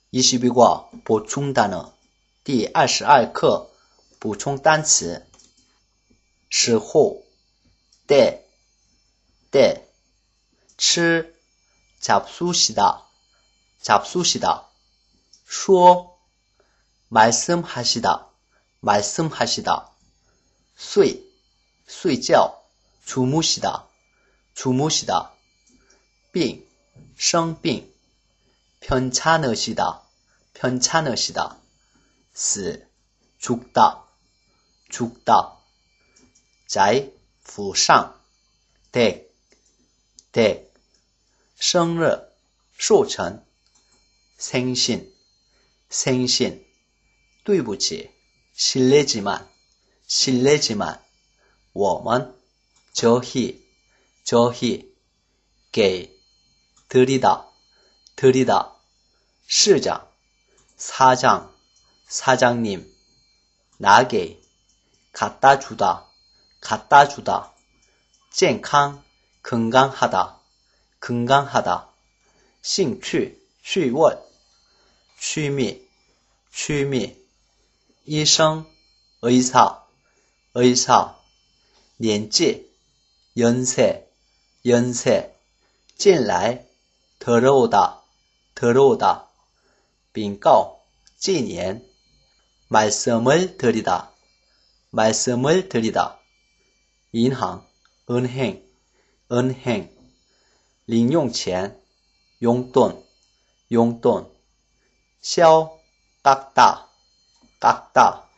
22课 보충 단어 第22课 补充单词时候 때吃 잡수시다说 말씀하시다睡觉 주무시다 病生病 편찮으시다死 죽다 在府上 댁生日 寿辰 생신 对不起 실례지만 我们 저희 给 드리다 시장 사장님 나게 갖다 주다 健康 건강하다 兴趣 趣味 취미 医生 의사 年纪 연세 进来 들어오다 禀告 纪年 말씀을 드리다银行 은행 零用钱 용돈 消 깎다